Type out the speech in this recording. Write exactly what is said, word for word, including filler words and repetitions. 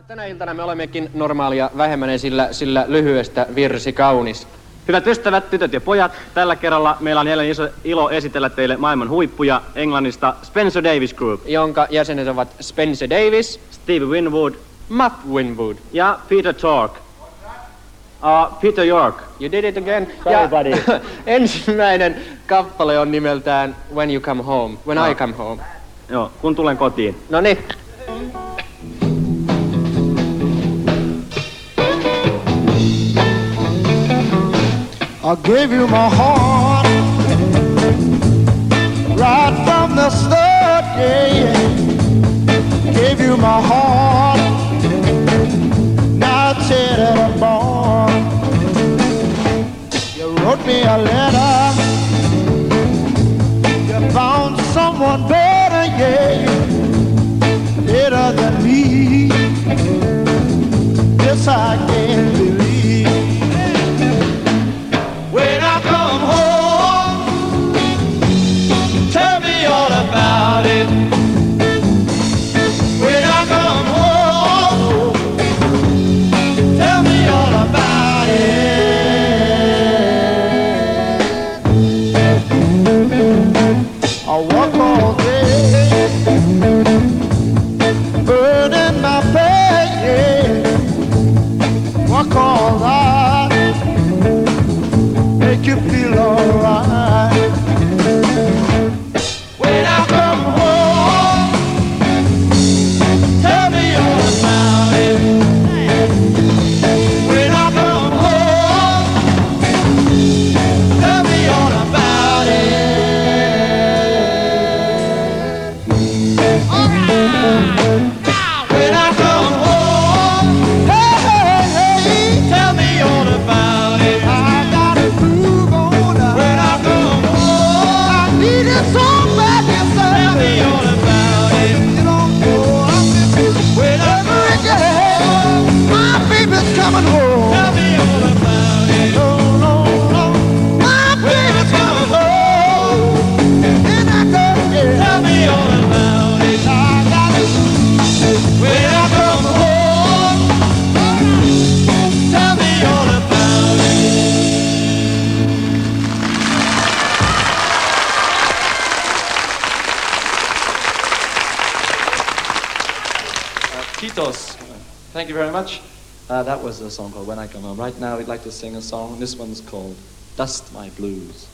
Tänä iltana me olemmekin normaalia vähemmän esillä, sillä lyhyestä virsi kaunis. Hyvät ystävät, tytöt ja pojat, tällä kerralla meillä on jälleen iso ilo esitellä teille maailman huippuja Englannista Spencer Davis Group, jonka jäsenet ovat Spencer Davis, Steve Winwood, Muff Winwood ja Peter Tork. Uh, Peter York. You did it again. Sorry, ja buddy. ensimmäinen kappale on nimeltään When You Come Home, When no. I Come Home. Joo, kun tulen kotiin. Noniin. I gave you my heart right from the start, yeah. Gave you my heart, now tear it apart. You wrote me a letter, you found someone better, yeah, better than me. This I can't believe. When I come home, tell me all about it. When I come home, tell me all about it. I work all day, burning my pay, yeah. Work all night, make you feel alright. When I come home, tell me all about it. When I come home, tell me all about it. Alright. When I come home, hey, hey, hey, tell me all about it. I gotta move on. When I come home, I need it so bad, yes, sir. Tell me all about it. You don't know I'm missing. Whenever I get home, my baby's coming home. Tell me all about it. No, no, no, my baby's coming home. And I go, yeah. Tell me all about it. I gotta. When I come home, tell me all about it. Titos, thank you very much. Uh, that was a song called When I Come Home. Right now we'd like to sing a song. This one's called Dust My Blues.